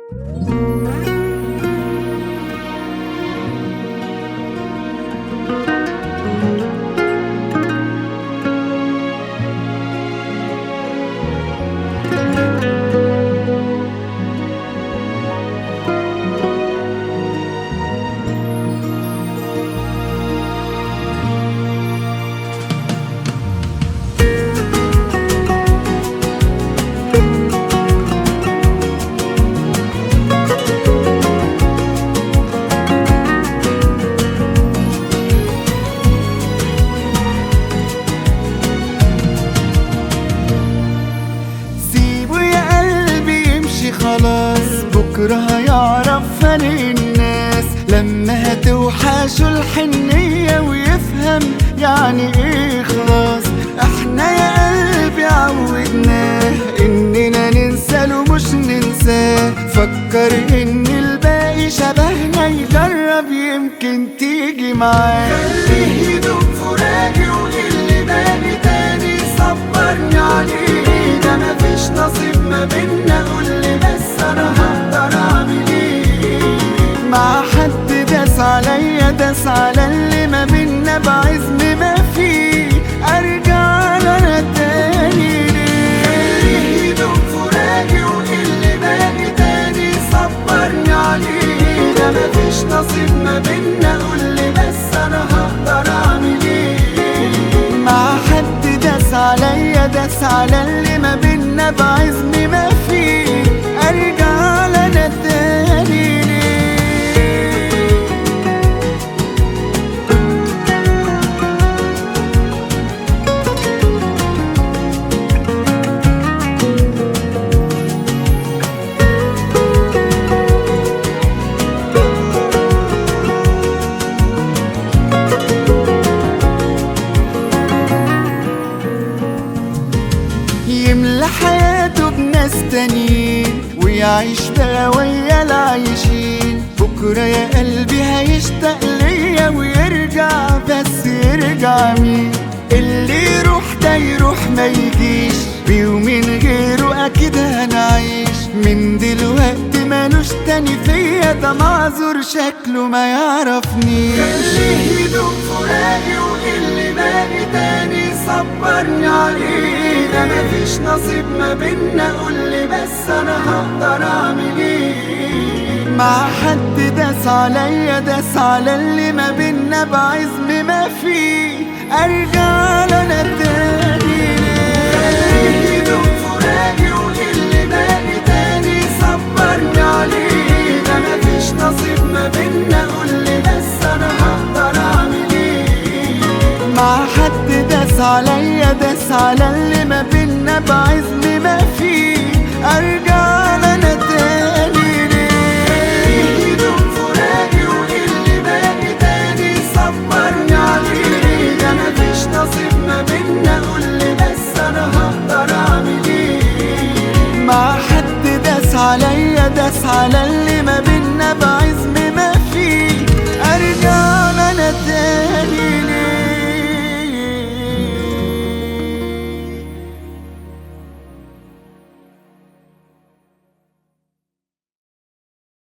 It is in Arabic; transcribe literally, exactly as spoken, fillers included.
خلاص بكرة هيعرف فرق الناس لما هتوحشه الحنية ويفهم يعني ايه خلاص. احنا يا قلبي عودناه اننا ننسى له مش ننساه، فكر ان الباقي شبهنا يجرب يمكن تيجي معاه. خليه يدوب فراقي واللي باقي تاني صبرني عليه، ده مفيش نصيب ما بينا قولي بس انا هقدر اعمل ايه. مع حد داس عليا داس على اللي ما بينا بعزم ما فيه، ارجع لنا تاني ليه. خليه يدوب فراقي واللي باقي تاني صبرني عليه، ده مفيش نصيب ما بينا قولي بس انا هقدر اعمل ايه. مع حد داس عليا داس على اللي ما بينا بعزم ما فيه، ارجع لنا تاني ليه. يملى حياته بناس تانيين ويعيش بقى ويا العايشين، بكرة يا قلبي هيشتاق ليا ويرجع، بس يرجع مين؟ اللي يروح ده يروح ما يجيش، بيومين غيره اكيد هنعيش. من دلوقتي مالوش تاني فيا، ده معذور شكله ما يعرفنيش. خليه يدوب فراقي واللي باقي تاني صبرني عليه، ده مفيش نصيب ما بينا قولي بس انا هقدر اعمل ايه. مع حد داس عليا داس على اللي ما بينا بعزم ما فيه، ارجع لنا تاني ليه. خليه يدوب فراقي واللي باقي تاني صبرني عليه، ده مفيش نصيب ما بينا قولي بس انا هقدر اعمل ايه. مع حد داس عليا داس على اللي ما بينا بعزم ما فيه، ارجع لنا تاني ليه. خليه يدوب فراقي واللي باقي تاني صبرني عليه، ده مفيش نصيب ما بينا قولي بس انا هقدر اعمل ايه. مع حد داس عليا داس على اللي